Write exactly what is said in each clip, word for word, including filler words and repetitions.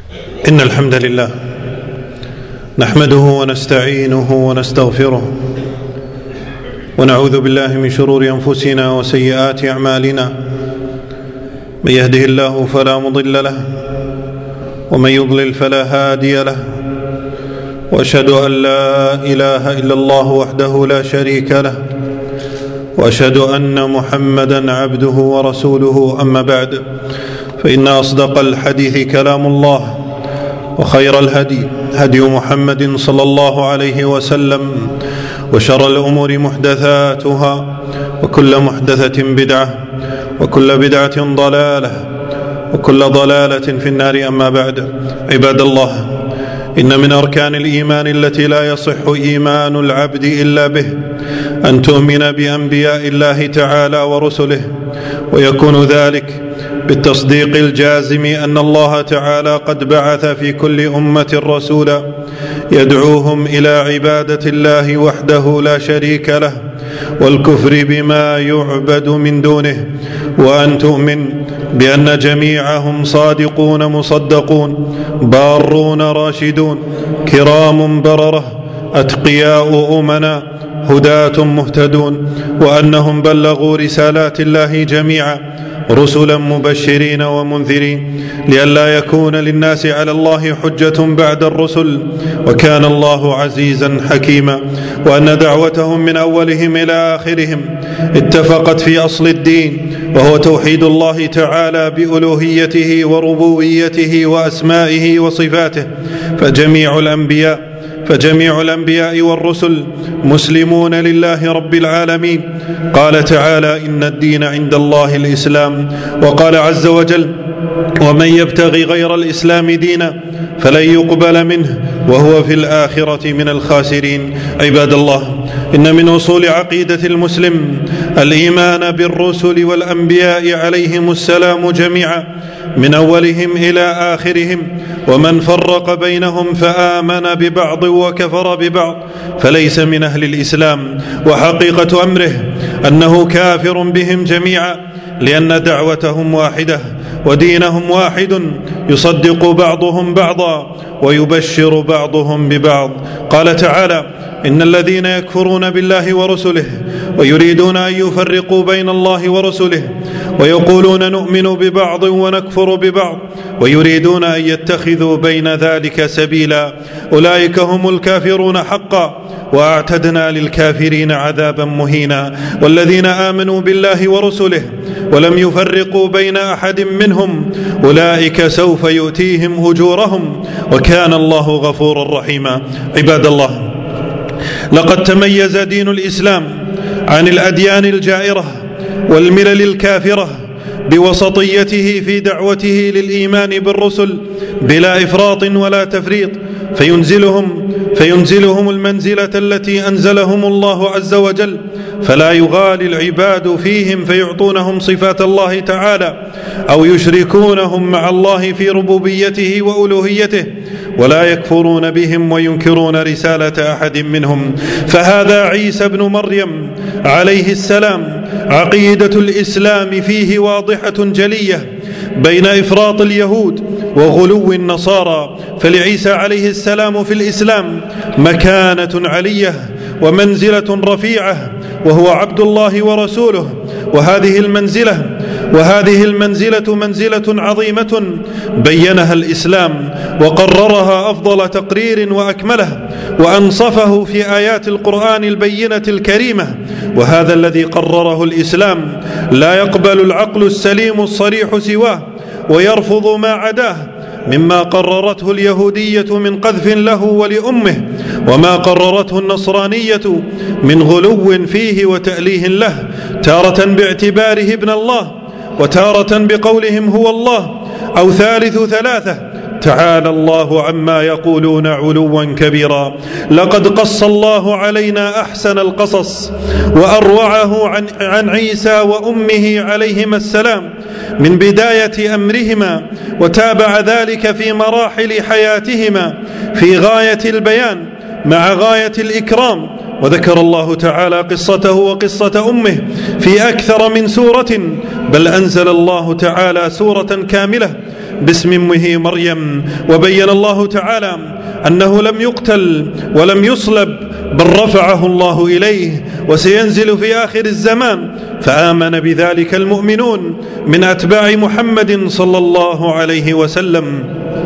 إن الحمد لله نحمده ونستعينه ونستغفره ونعوذ بالله من شرور أنفسنا وسيئات أعمالنا. من يهده الله فلا مضل له ومن يضلل فلا هادي له، وأشهد أن لا إله إلا الله وحده لا شريك له، وأشهد أن محمدا عبده ورسوله. أما بعد، فإن أصدق الحديث كلام الله، وخير الهدي هدي محمد صلى الله عليه وسلم، وشر الأمور محدثاتها، وكل محدثة بدعة، وكل بدعة ضلالة، وكل ضلالة في النار. أما بعد، عباد الله، إن من أركان الإيمان التي لا يصح إيمان العبد إلا به أن تؤمن بأنبياء الله تعالى ورسله، ويكون ذلك بالتصديق الجازم أن الله تعالى قد بعث في كل أمة رسولا يدعوهم إلى عبادة الله وحده لا شريك له، والكفر بما يعبد من دونه، وأن تؤمن بأن جميعهم صادقون مصدقون، بارون راشدون، كرام بررة، أتقياء أمنا، هداة مهتدون، وأنهم بلغوا رسالات الله جميعا، رسلا مبشرين ومنذرين، لئلا يكون للناس على الله حجة بعد الرسل، وكان الله عزيزا حكيما. وأن دعوتهم من أولهم إلى آخرهم اتفقت في أصل الدين، وهو توحيد الله تعالى بألوهيته وربوبيته وأسمائه وصفاته. فجميع الأنبياء فجميع الأنبياء والرسل مسلمون لله رب العالمين. قال تعالى: إن الدين عند الله الإسلام. وقال عز وجل: ومن يبتغي غير الإسلام دينا فلن يقبل منه وهو في الآخرة من الخاسرين. عباد الله، إن من أصول عقيدة المسلم الإيمان بالرسل والأنبياء عليهم السلام جميعا، من أولهم إلى آخرهم، ومن فرق بينهم فآمن ببعض وكفر ببعض فليس من أهل الإسلام. وحقيقة أمره أنه كافر بهم جميعا، لأن دعوتهم واحدة ودينهم واحد، يصدق بعضهم بعضا ويبشر بعضهم ببعض. قال تعالى: إن الذين يكفرون بالله ورسله ويريدون أن يفرقوا بين الله ورسله ويقولون نؤمن ببعض ونكفر ببعض ويريدون أن يتخذوا بين ذلك سبيلا، أولئك هم الكافرون حقا، وأعتدنا للكافرين عذابا مهينا. والذين آمنوا بالله ورسله ولم يفرقوا بين أحد منهم أولئك سوف يؤتيهم أجورهم، وكان الله غفورا رحيما. عباد الله، لقد تميز دين الإسلام عن الأديان الجائرة والملل الكافرة بوسطيته في دعوته للإيمان بالرسل بلا إفراط ولا تفريط، فينزلهم فينزلهم المنزلة التي أنزلهم الله عز وجل، فلا يغالي العباد فيهم فيعطونهم صفات الله تعالى أو يشركونهم مع الله في ربوبيته وألوهيته، ولا يكفرون بهم وينكرون رسالة أحد منهم. فهذا عيسى بن مريم عليه السلام عقيدة الإسلام فيه واضحة جلية بين إفراط اليهود وغلو النصارى. فلعيسى عليه السلام في الإسلام مكانة علية ومنزلة رفيعة، وهو عبد الله ورسوله. وهذه المنزلة وهذه المنزلة منزلة عظيمة بينها الإسلام وقررها أفضل تقرير وأكمله، وأنصفه في آيات القرآن البينة الكريمة. وهذا الذي قرره الإسلام لا يقبل العقل السليم الصريح سواه، ويرفض ما عداه مما قررته اليهودية من قذف له ولأمه، وما قررته النصرانية من غلو فيه وتأليه له، تارة باعتباره ابن الله، وتارة بقولهم هو الله أو ثالث ثلاثة. تعالى الله عما يقولون علوا كبيرا. لقد قص الله علينا أحسن القصص وأروعه عن, عن عيسى وأمه عليهما السلام من بداية أمرهما، وتابع ذلك في مراحل حياتهما في غاية البيان مع غاية الإكرام. وذكر الله تعالى قصته وقصة أمه في أكثر من سورة، بل أنزل الله تعالى سورة كاملة باسم أمه مريم. وبين الله تعالى أنه لم يقتل ولم يصلب بل رفعه الله إليه وسينزل في آخر الزمان، فآمن بذلك المؤمنون من أتباع محمد صلى الله عليه وسلم.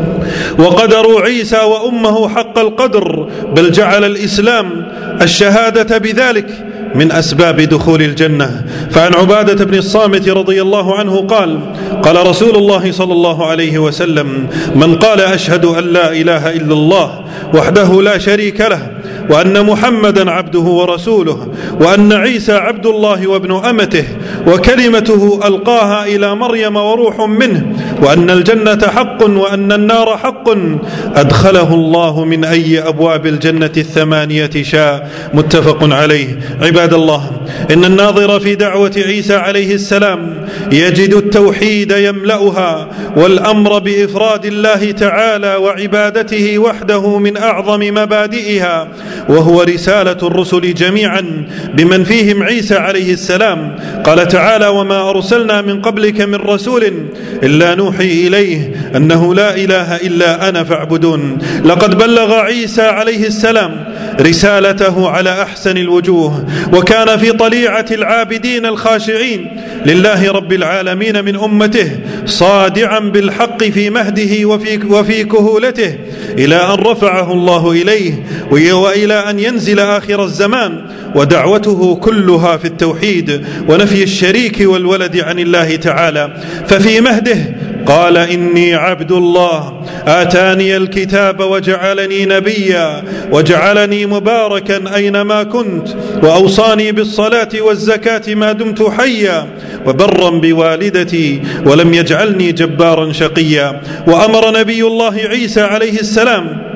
وقدروا عيسى وأمه حق القدر، بل جعل الإسلام الشهادة بذلك من أسباب دخول الجنة. فعن عبادة بن الصامت رضي الله عنه قال: قال رسول الله صلى الله عليه وسلم: من قال أشهد أن لا إله إلا الله وحده لا شريك له وأن محمدا عبده ورسوله وأن عيسى عبد الله وابن أمته وكلمته ألقاها إلى مريم وروح منه وأن الجنة حق وأن النار حق أدخله الله من أي أبواب الجنة الثمانية شاء. متفق عليه. عباد الله، إن الناظر في دعوة عيسى عليه السلام يجد التوحيد يملأها والأمر بإفراد الله تعالى وعبادته وحده من أعظم مبادئها، وهو رسالة الرسل جميعا بمن فيهم عيسى عليه السلام. قال تعالى: وما أرسلنا من قبلك من رسول إلا نوحي إليه أنه لا إله إلا أنا فاعبدون. لقد بلغ عيسى عليه السلام رسالته على أحسن الوجوه، وكان في طليعة العابدين الخاشعين لله رب العالمين من أمته، صادعا بالحق في مهده وفي, وفي كهولته، إلى أن رفعه الله إليه وإلى أن ينزل آخر الزمان، ودعوته كلها في التوحيد ونفي الشريك والولد عن الله تعالى. ففي مهده قال: إني عبد الله آتاني الكتاب وجعلني نبيا وجعلني مباركا أينما كنت وأوصاني بالصلاة والزكاة ما دمت حيا وبرا بوالدتي ولم يجعلني جبارا شقيا. وأمر نبي الله عيسى عليه السلام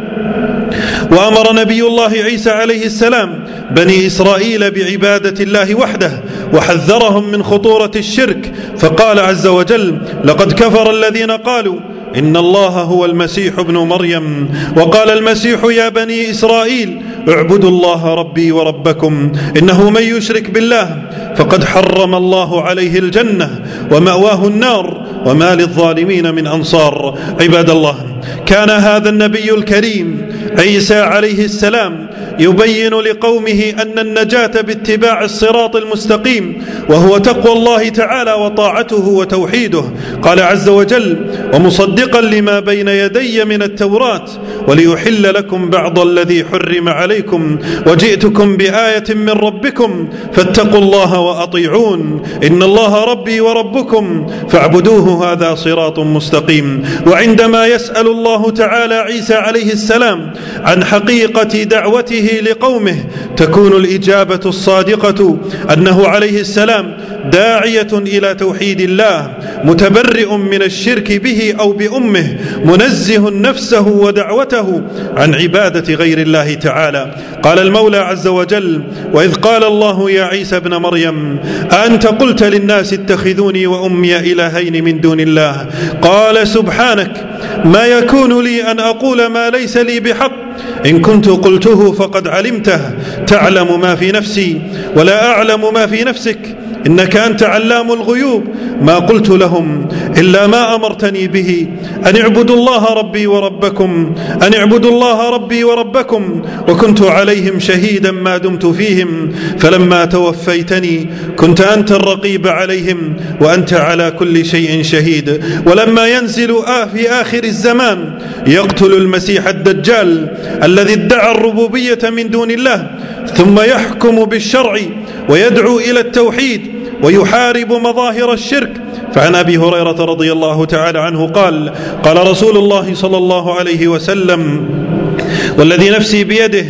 وأمر نبي الله عيسى عليه السلام بني إسرائيل بعبادة الله وحده، وحذرهم من خطورة الشرك، فقال عز وجل: لقد كفر الذين قالوا إن الله هو المسيح ابن مريم، وقال المسيح: يا بني إسرائيل اعبدوا الله ربي وربكم، إنه من يشرك بالله فقد حرم الله عليه الجنة ومأواه النار وما للظالمين من أنصار. عباد الله، كان هذا النبي الكريم عيسى عليه السلام يبين لقومه أن النجاة باتباع الصراط المستقيم، وهو تقوى الله تعالى وطاعته وتوحيده. قال عز وجل: ومصدقا لما بين يدي من التوراة وليحل لكم بعض الذي حرم عليكم وجئتكم بآية من ربكم فاتقوا الله وأطيعون إن الله ربي وربكم فاعبدوه هذا صراط مستقيم. وعندما يسأل الله تعالى عيسى عليه السلام عن حقيقة دعوته لقومه تكون الإجابة الصادقة أنه عليه السلام داعية إلى توحيد الله، متبرئ من الشرك به أو بأمه، منزه نفسه ودعوته عن عبادة غير الله تعالى. قال المولى عز وجل: وإذ قال الله يا عيسى ابن مريم أأنت قلت للناس اتخذوني وأمي إلهين من دون الله قال سبحانك ما يكون لي أن أقول ما ليس لي بحق إن كنت قلته فقد علمته تعلم ما في نفسي ولا أعلم ما في نفسك إنك أنت علام الغيوب ما قلت لهم إلا ما أمرتني به أن اعبدوا الله ربي وربكم أن اعبدوا الله ربي وربكم وكنت عليهم شهيدا ما دمت فيهم فلما توفيتني كنت أنت الرقيب عليهم وأنت على كل شيء شهيد. ولما ينزل آه في آخر الزمان يقتل المسيح الدجال الذي ادعى الربوبية من دون الله ثم يحكم بالشرع ويدعو إلى التوحيد ويحارب مظاهر الشرك. فعن أبي هريرة رضي الله تعالى عنه قال قال رسول الله صلى الله عليه وسلم والذي نفسي بيده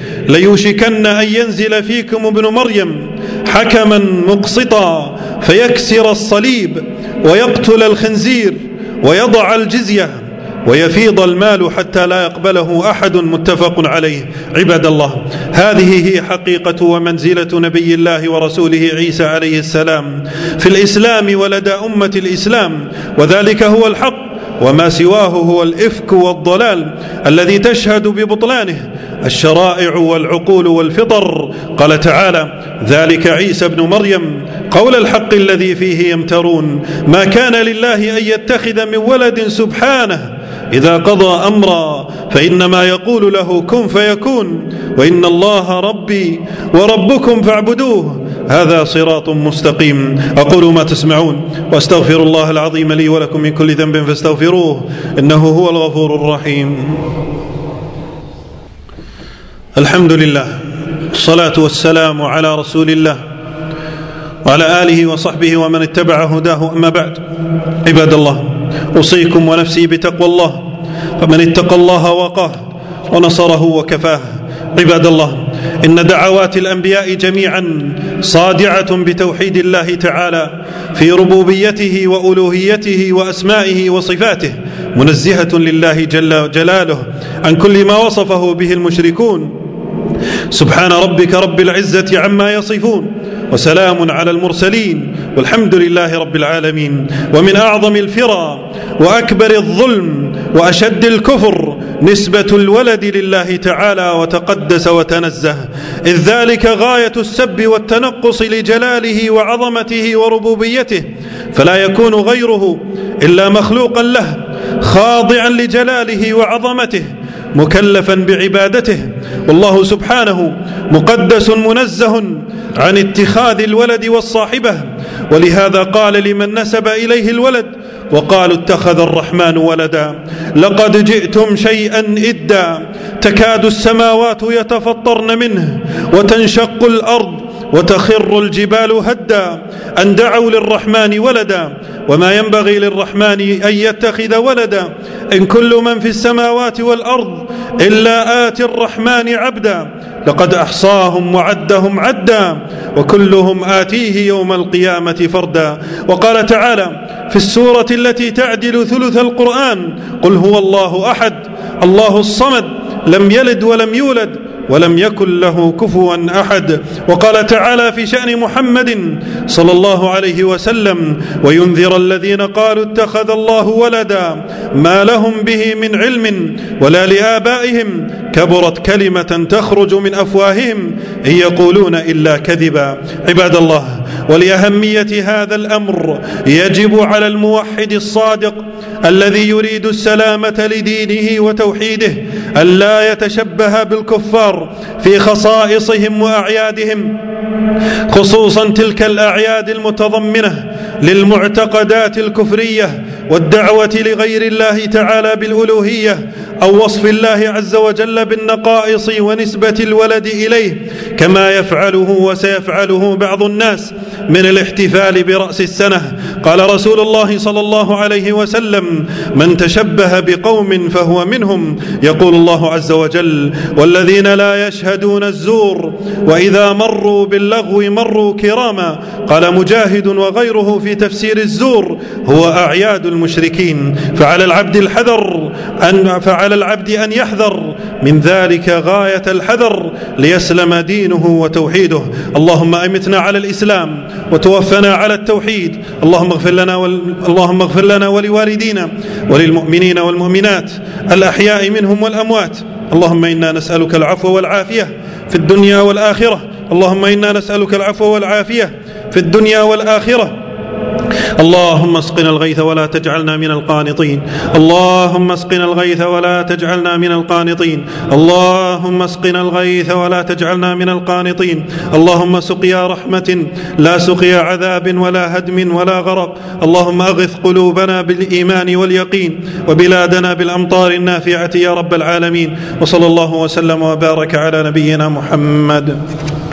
ليوشكن أن ينزل فيكم ابن مريم حكما مقسطا فيكسر الصليب ويقتل الخنزير ويضع الجزية ويفيض المال حتى لا يقبله أحد متفق عليه. عباد الله، هذه هي حقيقة ومنزلة نبي الله ورسوله عيسى عليه السلام في الإسلام ولدى أمة الإسلام، وذلك هو الحق وما سواه هو الإفك والضلال الذي تشهد ببطلانه الشرائع والعقول والفطر. قال تعالى: ذلك عيسى ابن مريم قول الحق الذي فيه يمترون ما كان لله أن يتخذ من ولد سبحانه إذا قضى أمرا فإنما يقول له كن فيكون وإن الله ربي وربكم فاعبدوه هذا صراط مستقيم. أقول ما تسمعون وأستغفر الله العظيم لي ولكم من كل ذنب فاستغفروه إنه هو الغفور الرحيم. الحمد لله، الصلاة والسلام على رسول الله وعلى آله وصحبه ومن اتبع هداه، أما بعد. عباد الله، أوصيكم ونفسي بتقوى الله، فمن اتقى الله وقاه ونصره وكفاه. عباد الله، إن دعوات الأنبياء جميعا صادعة بتوحيد الله تعالى في ربوبيته وألوهيته وأسمائه وصفاته، منزهة لله جل جلاله عن كل ما وصفه به المشركون. سبحان ربك رب العزة عما يصفون وسلام على المرسلين والحمد لله رب العالمين. ومن أعظم الفرى وأكبر الظلم وأشد الكفر نسبة الولد لله تعالى وتقدس وتنزه، إذ ذلك غاية السب والتنقص لجلاله وعظمته وربوبيته، فلا يكون غيره إلا مخلوقا له خاضعا لجلاله وعظمته مكلفا بعبادته، والله سبحانه مقدس منزه عن اتخاذ الولد والصاحبة. ولهذا قال لمن نسب إليه الولد وقالوا اتخذ الرحمن ولدا لقد جئتم شيئا إدا تكاد السماوات يتفطرن منه وتنشق الأرض وتخر الجبال هدا أن دعوا للرحمن ولدا وما ينبغي للرحمن أن يتخذ ولدا إن كل من في السماوات والأرض إلا آتي الرحمن عبدا لقد أحصاهم وعدهم عدا وكلهم آتيه يوم القيامة فردا. وقال تعالى في السورة التي تعدل ثلث القرآن: قل هو الله أحد الله الصمد لم يلد ولم يولد ولم يكن له كفوا أحد. وقال تعالى في شأن محمد صلى الله عليه وسلم: وينذر الذين قالوا اتخذ الله ولدا ما لهم به من علم ولا لآبائهم كبرت كلمة تخرج من أفواههم إن يقولون إلا كذبا. عباد الله، ولأهمية هذا الأمر يجب على الموحد الصادق الذي يريد السلامة لدينه وتوحيده ألا يتشبه بالكفار في خصائصهم وأعيادهم، خصوصا تلك الأعياد المتضمنة للمعتقدات الكفرية والدعوة لغير الله تعالى بالألوهية أو وصف الله عز وجل بالنقائص ونسبة الولد إليه، كما يفعله وسيفعله بعض الناس من الاحتفال برأس السنة. قال رسول الله صلى الله عليه وسلم: من تشبه بقوم فهو منهم. يقول الله عز وجل: والذين لا يشهدون الزور وإذا مروا باللغو مروا كراما. قال مجاهد وغيره في تفسير الزور: هو أعياد المشركين. فعلى العبد الحذر أن فعلى العبد أن يحذر من ذلك غاية الحذر ليسلم دينه وتوحيده. اللهم أمتنا على الإسلام وتوفنا على التوحيد. اللهم اغفر لنا وال... اللهم اغفر لنا ولوالدينا وللمؤمنين والمؤمنات الأحياء منهم والأموات. اللهم إنا نسألك العفو والعافية في الدنيا والآخرة. اللهم إنا نسألك العفو والعافية في الدنيا والآخرة. اللهم اسقنا الغيث ولا تجعلنا من القانطين. اللهم اسقنا الغيث ولا تجعلنا من القانطين. اللهم اسقنا الغيث ولا تجعلنا من القانطين. اللهم سقيا رحمة لا سقيا عذاب ولا هدم ولا غرق. اللهم أغث قلوبنا بالإيمان واليقين وبلادنا بالأمطار النافعة يا رب العالمين. وصلى الله وسلم وبارك على نبينا محمد.